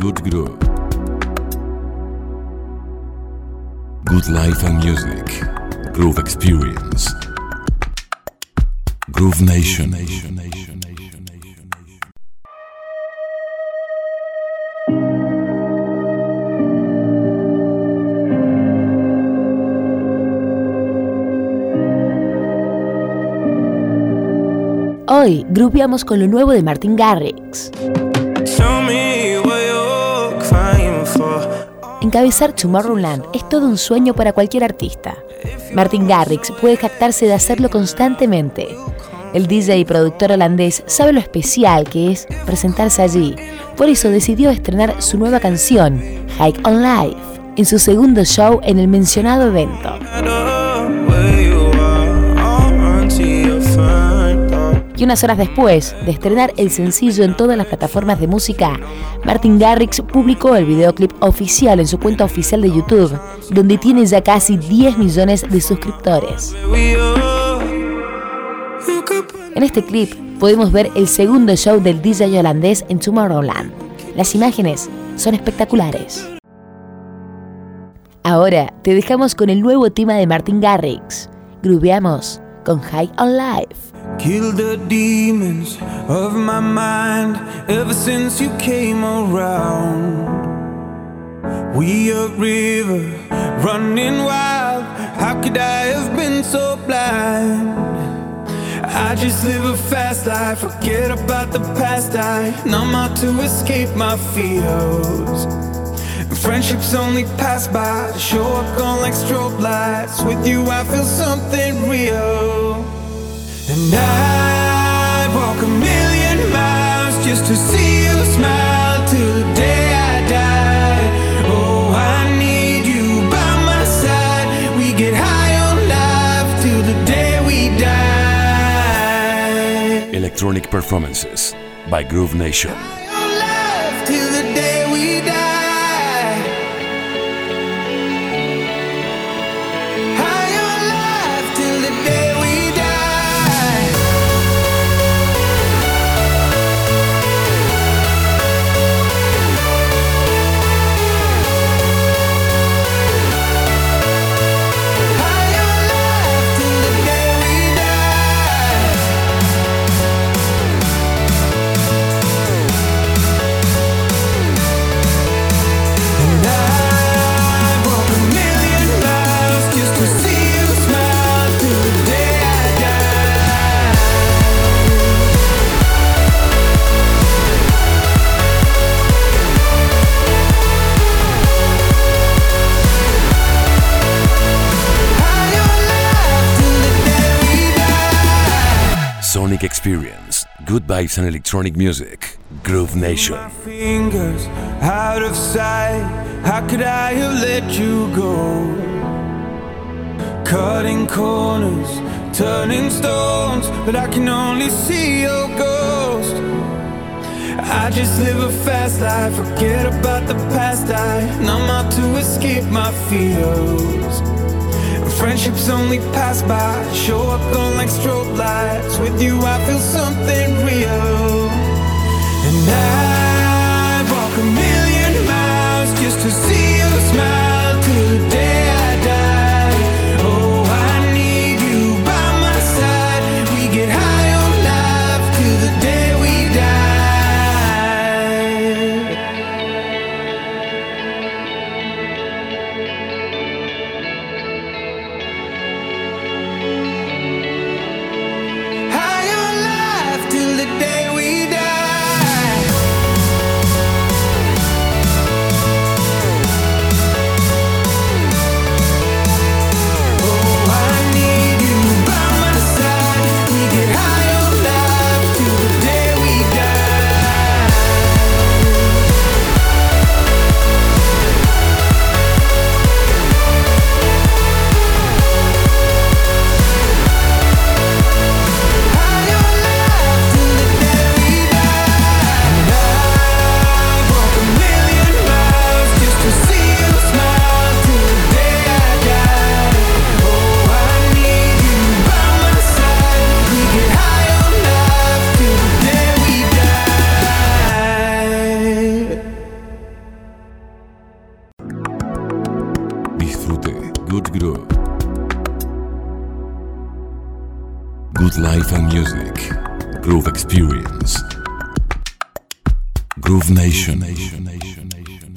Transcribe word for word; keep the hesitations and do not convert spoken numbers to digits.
good groove. Good life and music. Groove experience. Groove Nation. Hoy grupeamos con lo nuevo de Martin Garrix. Encabezar Tomorrowland es todo un sueño para cualquier artista. Martin Garrix puede jactarse de hacerlo constantemente. El D J y productor holandés sabe lo especial que es presentarse allí. Por eso decidió estrenar su nueva canción, High on Life, en su segundo show en el mencionado evento. Y unas horas después de estrenar el sencillo en todas las plataformas de música, Martin Garrix publicó el videoclip oficial en su cuenta oficial de YouTube, donde tiene ya casi diez millones de suscriptores. En este clip podemos ver el segundo show del D J holandés en Tomorrowland. Las imágenes son espectaculares. Ahora te dejamos con el nuevo tema de Martin Garrix. Grooveamos con High on Life. Kill the demons of my mind ever since you came around. We a river running wild. How could I have been so blind? I just live a fast life, forget about the past. I numb out to escape my fears. Friendships only pass by, show up gone like strobe lights. With you I feel something real. And I'd walk a million miles just to see you smile till the day I die. Oh, I need you by my side. We get high on life till the day we die. Electronic performances by Groove Nation. High on life till the day we die. Sonic Experience, good vibes and electronic music, Groove Nation. My fingers out of sight, how could I have let you go? Cutting corners, turning stones, but I can only see your ghost. I just live a fast life, forget about the past. I numb out to escape my fears. Friendships only pass by, show up gone like strobe lights. With you I feel something real. And I'd walk a million miles just to see you smile till the day I die. Oh, I need you by my side. We get high on life till the day we die. High on life till the day we die. disfrute. Good Groove. Good Life and Music. Groove Experience. Groove Nation. Groove Nation.